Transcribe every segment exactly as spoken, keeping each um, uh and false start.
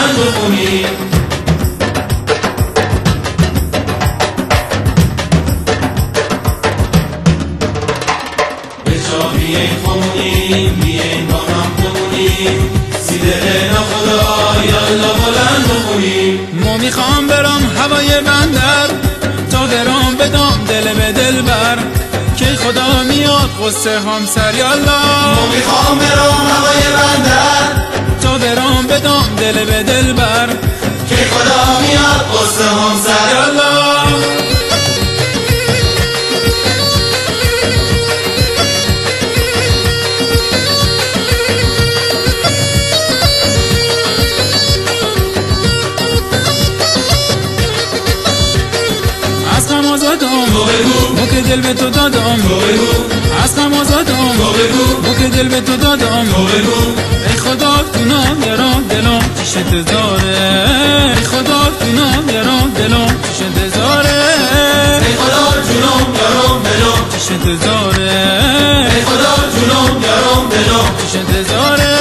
بلند بخونیم. به جا بیاین خونیم، بیاین با هم بمونیم، سیدر ناخدا یالا بلند بخونیم. ما میخوام برم هوای بندر، تا برام بدم دل به دل بر، که خدا میاد قصه همسر یالا. ما میخوام برم هوای بندر، تا برام بدم دل به دل بر، که خدا میاد قصه همسر یالا. از غم آزادم بو که دل به تو دادم، از غم آزادم بو که دل به تو دادم. ای خدا کنم یارم دلم چیش انتظاره، ای خدا کنم یارم دلم چیش انتظاره، ای خدا جونم یارم دلم چیش انتظاره، ای خدا جونم یارم دلم چیش انتظاره.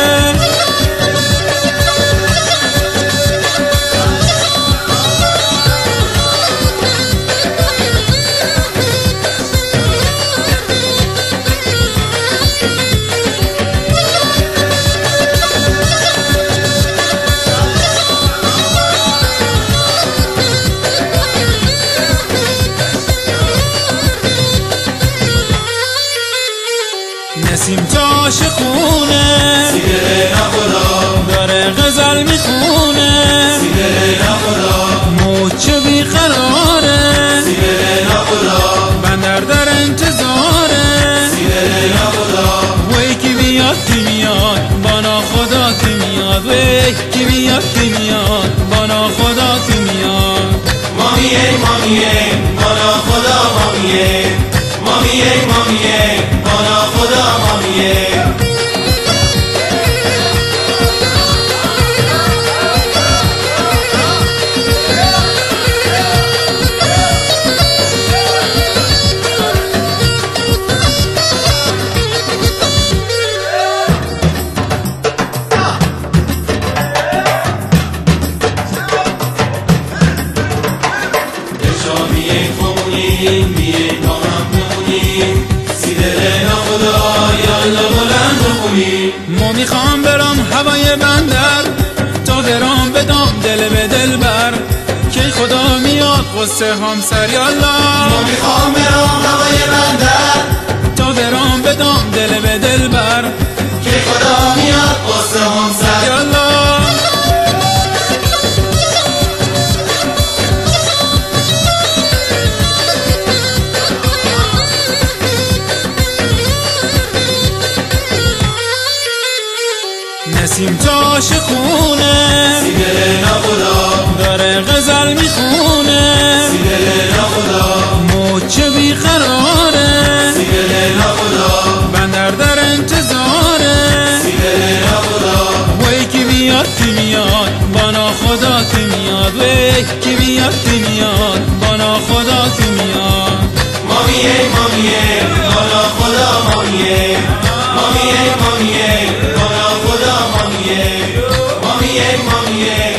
نسیم تاش خونه سیدر ناخدا داره غزل میخونه، سیدر ناخدا موچه بیقراره، سیدر ناخدا بندر در انتظاره. سیدر ناخدا وی کی بیاد کی میاد بانا خدا کی میاد، وی کی بیاد کی میاد بانا خدا کی میاد. مامیه مامیه بانا خدا مامیه، مامیه مامیه بانا خدا مامیه. بیاین با هم بمونیم، سیدر ناخدا یالا بلند بخونیم. ما میخوام برم هوای بندر، تا برام بدم دل به دل بر، که خدا میاد قصه همسر یالا. ما میخوام برم هوای بندر، تا برام بدم دل به دل بر، که خدا میاد قصه همسر یالا. نسیم تاش خونه سیدر ناخدا داره غزل میخونه، سیدر ناخدا موچه بیقراره، سیدر ناخدا بندر در انتظاره. سیدر ناخدا وی کی بیاد کی میاد بانا خدا کی میاد، وی کی بیاد کی میاد بانا خدا کی میاد. مامیه مامیه بانا خدا مامیه، مامیه مامیه بانا خدا مامیه، مامیه مامیه